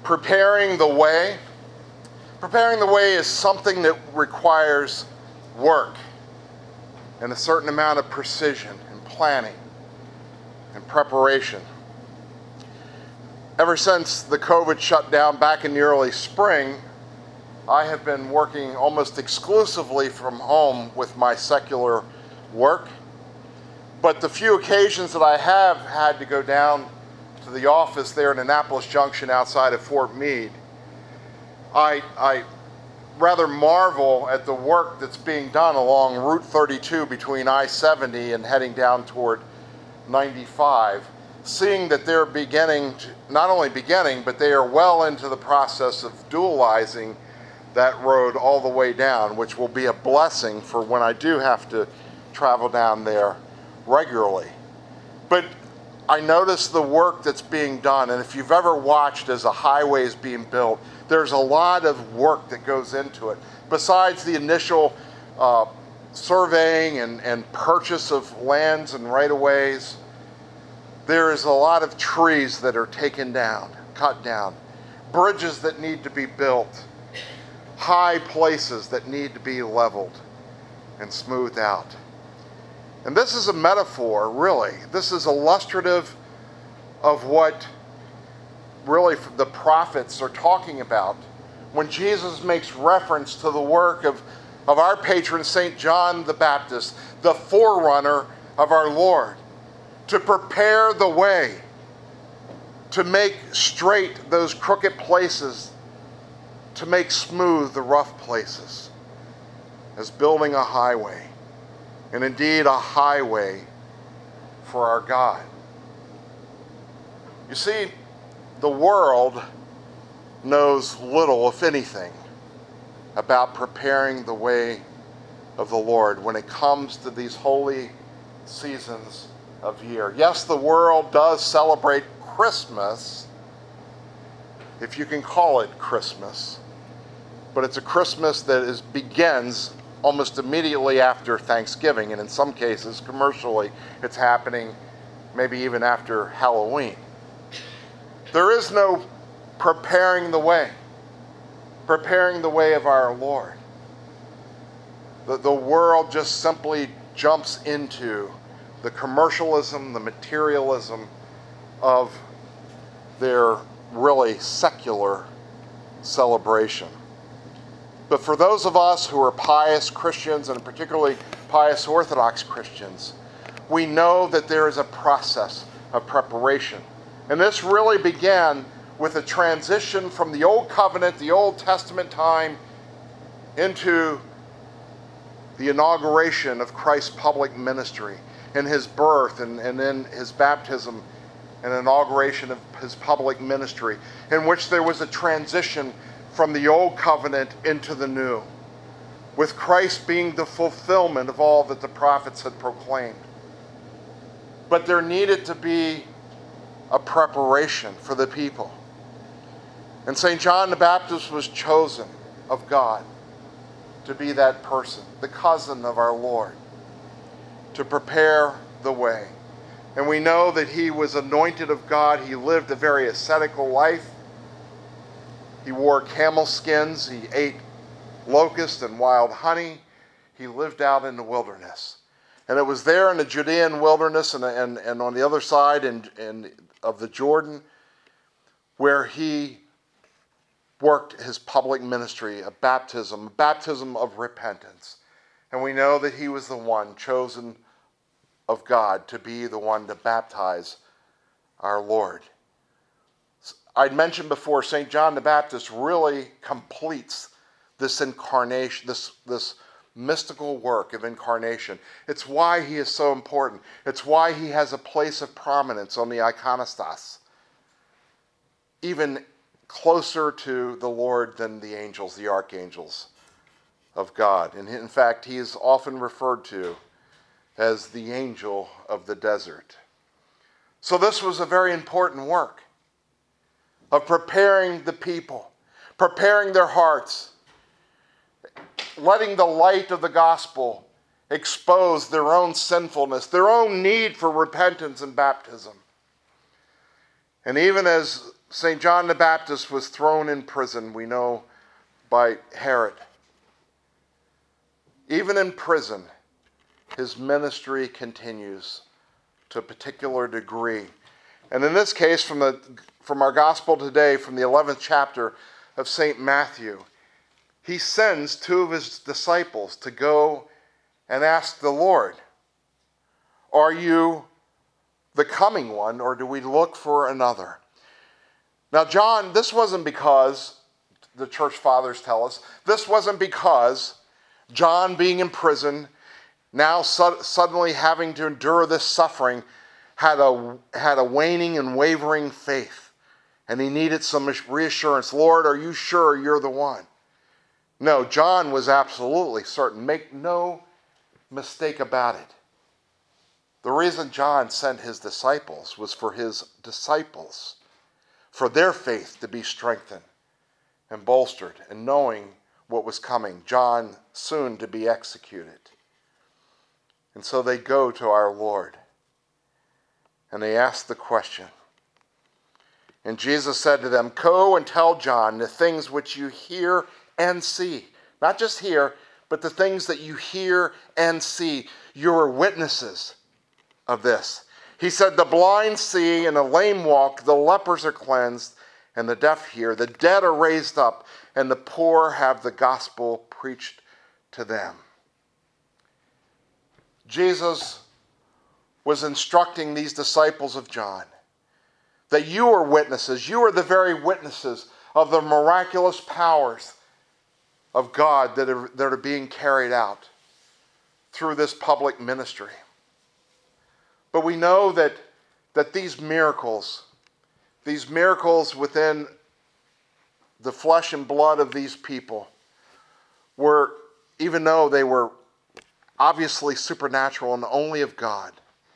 Preparing the way. Preparing the way is something that requires work and a certain amount of precision and planning and preparation. Ever since the COVID shutdown back in the early spring, I have been working almost exclusively from home with my secular work. But the few occasions that I have had to go down to the office there in Annapolis Junction outside of Fort Meade, I rather marvel at the work that's being done along Route 32 between I-70 and heading down toward 95, seeing that they're not only beginning, but they are well into the process of dualizing that road all the way down, which will be a blessing for when I do have to travel down there regularly. But I notice the work that's being done, and if you've ever watched as a highway is being built, there's a lot of work that goes into it. Besides the initial surveying and purchase of lands and right-of-ways, there is a lot of trees that are taken down, cut down, bridges that need to be built, high places that need to be leveled and smoothed out. And this is a metaphor, really. This is illustrative of what really the prophets are talking about when Jesus makes reference to the work of our patron St. John the Baptist, the forerunner of our Lord, to prepare the way, to make straight those crooked places, to make smooth the rough places, as building a highway, and indeed a highway for our God. You see, the world knows little, if anything, about preparing the way of the Lord when it comes to these holy seasons of year. Yes, the world does celebrate Christmas, if you can call it Christmas, but it's a Christmas that begins almost immediately after Thanksgiving, and in some cases, commercially, it's happening maybe even after Halloween. There is no preparing the way of our Lord. The world just simply jumps into the commercialism, the materialism of their really secular celebration. But for those of us who are pious Christians, and particularly pious Orthodox Christians, we know that there is a process of preparation. And this really began with a transition from the Old Covenant, the Old Testament time, into the inauguration of Christ's public ministry and his birth and then his baptism and inauguration of his public ministry, in which there was a transition from the Old Covenant into the New, with Christ being the fulfillment of all that the prophets had proclaimed. But there needed to be a preparation for the people. And St. John the Baptist was chosen of God to be that person, the cousin of our Lord, to prepare the way. And we know that he was anointed of God. He lived a very ascetical life. He wore camel skins. He ate locusts and wild honey. He lived out in the wilderness. And it was there in the Judean wilderness and on the other side of the Jordan where he worked his public ministry, a baptism of repentance. And we know that he was the one chosen of God to be the one to baptize our Lord. I'd mentioned before, St. John the Baptist really completes this incarnation, this mystical work of incarnation. It's why he is so important. It's why he has a place of prominence on the iconostas, even closer to the Lord than the angels, the archangels of God. And in fact, he is often referred to as the angel of the desert. So this was a very important work of preparing the people, preparing their hearts, letting the light of the gospel expose their own sinfulness, their own need for repentance and baptism. And even as St. John the Baptist was thrown in prison, we know, by Herod. Even in prison, his ministry continues to a particular degree. And in this case, from our gospel today, from the 11th chapter of St. Matthew, he sends two of his disciples to go and ask the Lord, "Are you the coming one, or do we look for another?" Now, John, this wasn't because, the church fathers tell us, this wasn't because John, being in prison, now suddenly having to endure this suffering, had a waning and wavering faith, and he needed some reassurance. "Lord, are you sure you're the one?" No, John was absolutely certain. Make no mistake about it. The reason John sent his disciples was for his disciples, for their faith to be strengthened and bolstered, and knowing what was coming, John soon to be executed. And so they go to our Lord, and they ask the question. And Jesus said to them, "Go and tell John the things which you hear and see." Not just hear, but the things that you hear and see. You are witnesses of this. He said, "The blind see and the lame walk, the lepers are cleansed and the deaf hear, the dead are raised up, and the poor have the gospel preached to them." Jesus was instructing these disciples of John that you are witnesses. You are the very witnesses of the miraculous powers of God that are being carried out through this public ministry. But we know that these miracles within the flesh and blood of these people were, even though they were obviously supernatural and only of God,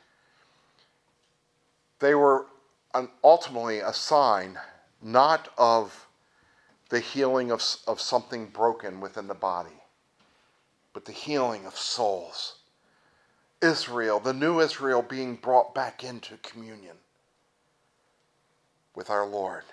they were ultimately a sign not of the healing of something broken within the body, but the healing of souls. Israel, the new Israel, being brought back into communion with our Lord.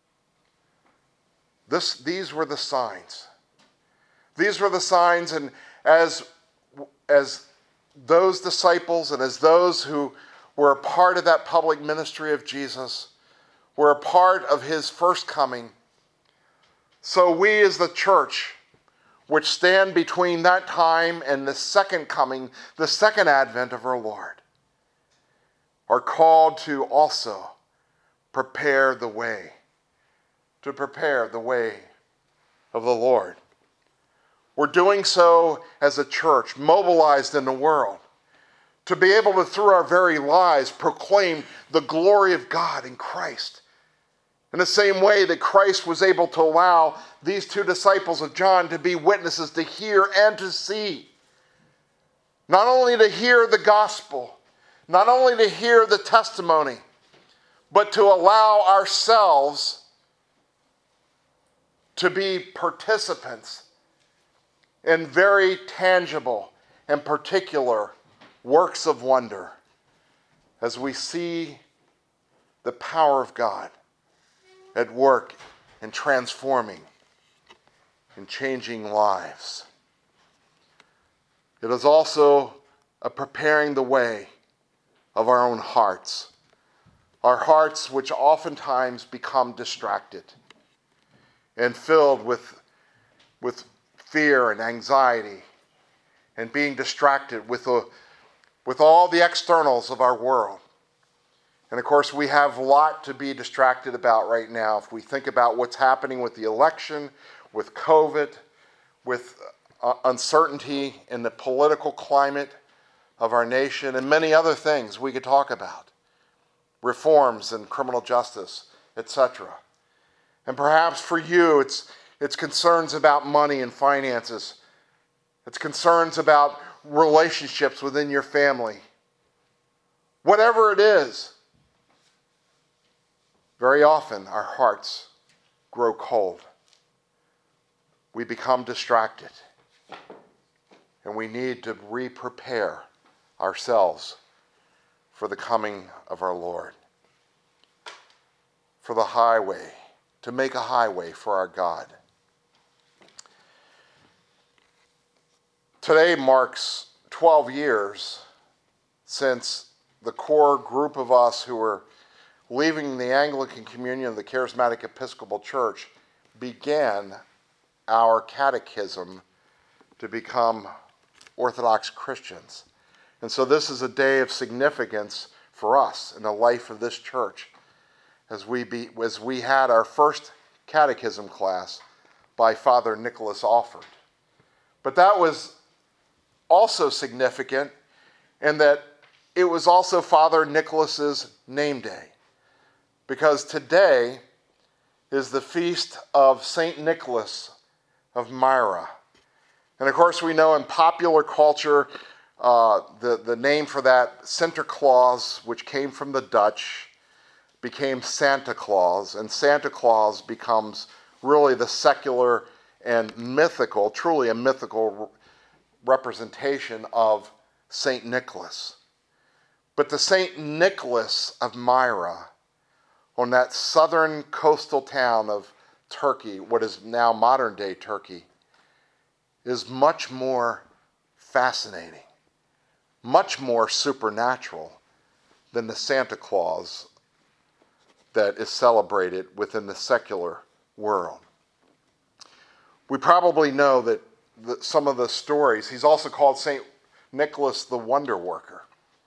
These were the signs. These were the signs, and as those disciples and as those who were a part of that public ministry of Jesus, were a part of his first coming, so we as the church, which stand between that time and the second coming, the second advent of our Lord, are called to also prepare the way, of the Lord. We're doing so as a church, mobilized in the world, to be able to, through our very lives, proclaim the glory of God in Christ. In the same way that Christ was able to allow these two disciples of John to be witnesses, to hear and to see. Not only to hear the gospel, not only to hear the testimony, but to allow ourselves to be participants in very tangible and particular works of wonder as we see the power of God at work in transforming and changing lives. It is also a preparing the way of our own hearts. Our hearts, which oftentimes become distracted and filled with fear and anxiety, and being distracted with all the externals of our world. And of course, we have a lot to be distracted about right now. If we think about what's happening with the election, with COVID, with uncertainty in the political climate of our nation, and many other things we could talk about. Reforms in criminal justice, etc. And perhaps for you, it's concerns about money and finances. It's concerns about relationships within your family. Whatever it is, very often our hearts grow cold. We become distracted. And we need to re-prepare ourselves for the coming of our Lord. for the highway, to make a highway for our God. Today marks 12 years since the core group of us who were leaving the Anglican Communion of the Charismatic Episcopal Church began our catechism to become Orthodox Christians. And so this is a day of significance for us in the life of this church as we had our first catechism class by Father Nicholas Alford. But that was also significant in that it was also Father Nicholas's name day, because today is the feast of St. Nicholas of Myra. And of course we know in popular culture the name for that, Sinterklaas, which came from the Dutch, became Santa Claus, and Santa Claus becomes really the secular and mythical, truly a mythical representation of St. Nicholas. But the St. Nicholas of Myra, on that southern coastal town of Turkey, what is now modern-day Turkey, is much more fascinating, much more supernatural than the Santa Claus that is celebrated within the secular world. We probably know that some of the stories, he's also called St. Nicholas the Wonder Worker.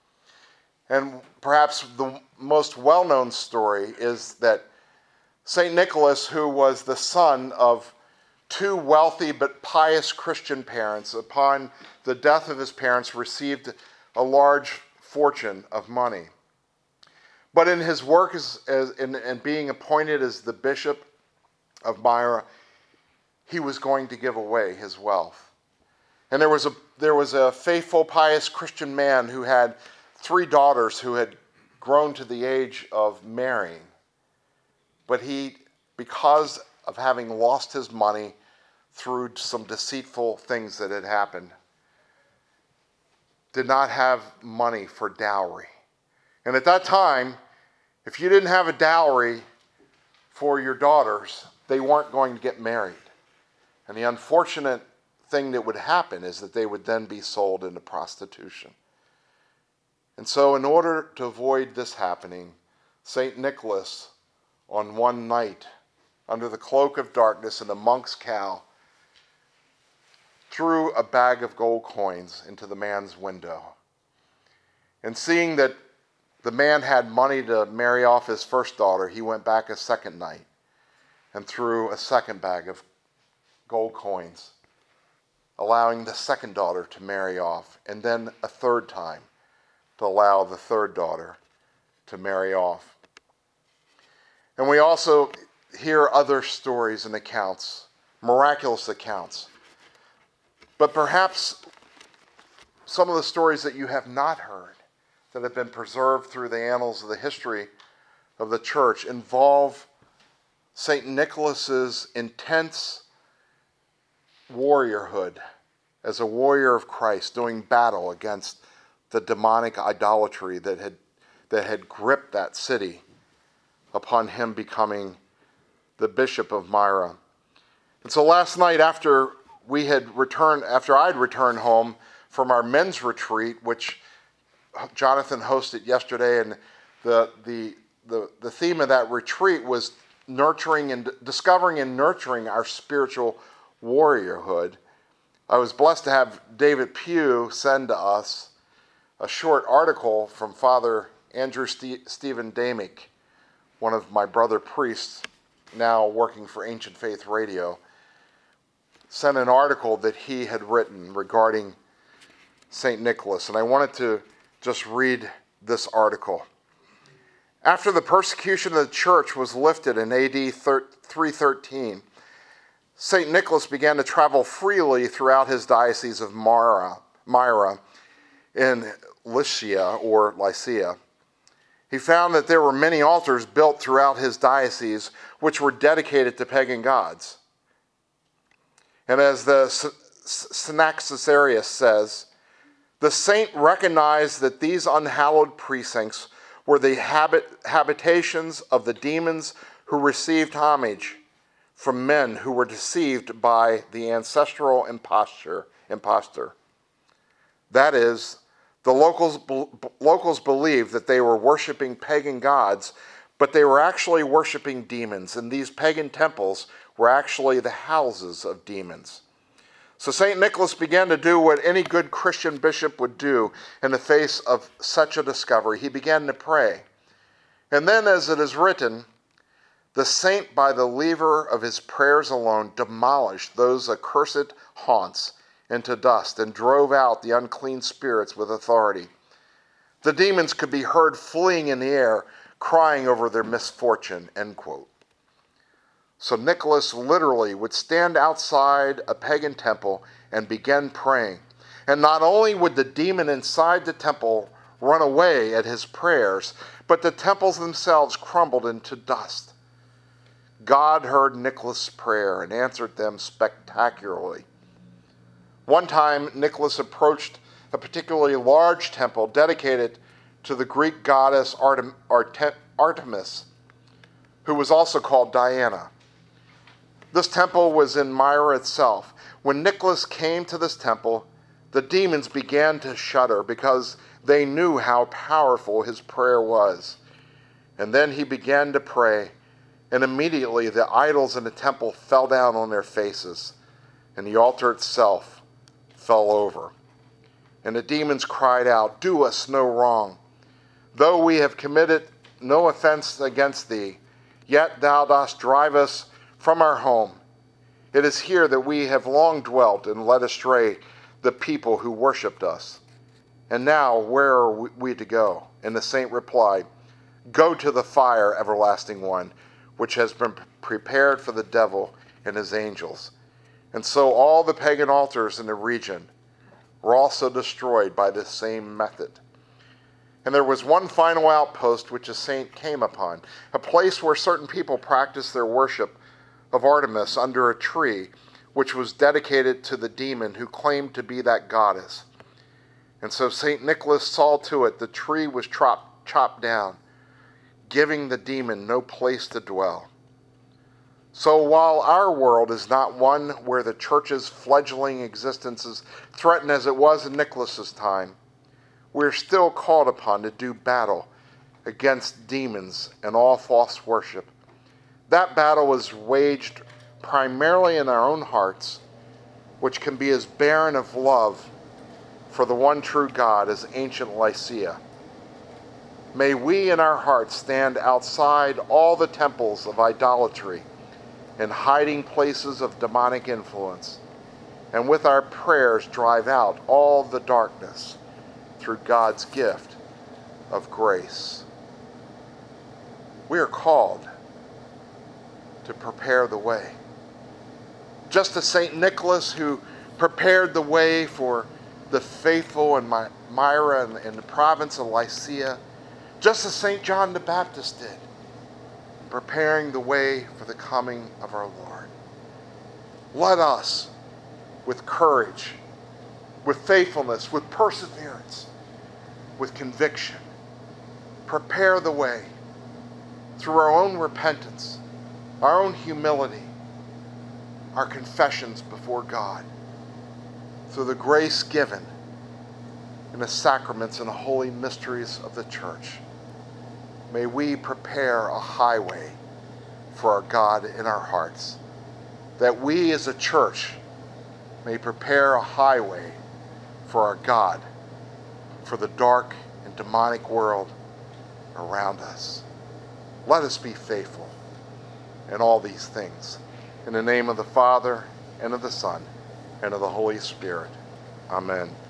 And perhaps the most well-known story is that St. Nicholas, who was the son of two wealthy but pious Christian parents, upon the death of his parents, received a large fortune of money. But in his work and being appointed as the bishop of Myra, he was going to give away his wealth. And there was a faithful, pious Christian man who had 3 daughters who had grown to the age of marrying. But he, because of having lost his money through some deceitful things that had happened, did not have money for dowry. And at that time, if you didn't have a dowry for your daughters, they weren't going to get married. And the unfortunate thing that would happen is that they would then be sold into prostitution. And so in order to avoid this happening, St. Nicholas, on one night, under the cloak of darkness in a monk's cowl, threw a bag of gold coins into the man's window. And seeing that the man had money to marry off his first daughter, he went back a second night and threw a second bag of gold coins, allowing the second daughter to marry off, and then a third time to allow the third daughter to marry off. And we also hear other stories and accounts, miraculous accounts. But perhaps some of the stories that you have not heard, that have been preserved through the annals of the history of the church, involve St. Nicholas's intense warriorhood as a warrior of Christ, doing battle against the demonic idolatry that had gripped that city upon him becoming the Bishop of Myra. And so last night, after I'd returned home from our men's retreat, which Jonathan hosted yesterday, and the theme of that retreat was discovering and nurturing our spiritual warriorhood. I was blessed to have David Pugh send to us a short article from Father Andrew Stephen Damick, one of my brother priests, now working for Ancient Faith Radio, sent an article that he had written regarding St. Nicholas. And I wanted to just read this article. After the persecution of the church was lifted in AD 313, St. Nicholas began to travel freely throughout his diocese of Myra in Lycia or Lycia. He found that there were many altars built throughout his diocese which were dedicated to pagan gods. And as the Synaxarius says, the saint recognized that these unhallowed precincts were the habitations of the demons who received homage from men who were deceived by the ancestral impostor. That is, the locals believed that they were worshiping pagan gods, but they were actually worshiping demons, and these pagan temples were actually the houses of demons. So St. Nicholas began to do what any good Christian bishop would do in the face of such a discovery. He began to pray. And then, as it is written, the saint, by the lever of his prayers alone, demolished those accursed haunts into dust and drove out the unclean spirits with authority. The demons could be heard fleeing in the air, crying over their misfortune, end quote. So Nicholas literally would stand outside a pagan temple and begin praying. And not only would the demon inside the temple run away at his prayers, but the temples themselves crumbled into dust. God heard Nicholas' prayer and answered them spectacularly. One time, Nicholas approached a particularly large temple dedicated to the Greek goddess Artemis, who was also called Diana. This temple was in Myra itself. When Nicholas came to this temple, the demons began to shudder because they knew how powerful his prayer was. And then he began to pray, and immediately the idols in the temple fell down on their faces, and the altar itself fell over. And the demons cried out, "Do us no wrong. Though we have committed no offense against thee, yet thou dost drive us from our home. It is here that we have long dwelt and led astray the people who worshipped us. And now where are we to go?" And the saint replied, "Go to the fire, everlasting one, which has been prepared for the devil and his angels." And so all the pagan altars in the region were also destroyed by this same method. And there was one final outpost which a saint came upon, a place where certain people practiced their worship of Artemis under a tree, which was dedicated to the demon who claimed to be that goddess. And so St. Nicholas saw to it the tree was chopped down, giving the demon no place to dwell. So while our world is not one where the church's fledgling existence is threatened as it was in Nicholas's time, we're still called upon to do battle against demons and all false worship. That battle is waged primarily in our own hearts, which can be as barren of love for the one true God as ancient Lycia. May we in our hearts stand outside all the temples of idolatry and hiding places of demonic influence, and with our prayers drive out all the darkness through God's gift of grace. We are called to prepare the way. Just as St. Nicholas, who prepared the way for the faithful in Myra and the province of Lycia, just as St. John the Baptist did, preparing the way for the coming of our Lord. Let us, with courage, with faithfulness, with perseverance, with conviction, prepare the way through our own repentance, our own humility, our confessions before God, through the grace given in the sacraments and the holy mysteries of the church. May we prepare a highway for our God in our hearts, that we as a church may prepare a highway for our God, for the dark and demonic world around us. Let us be faithful in all these things. In the name of the Father, and of the Son, and of the Holy Spirit. Amen.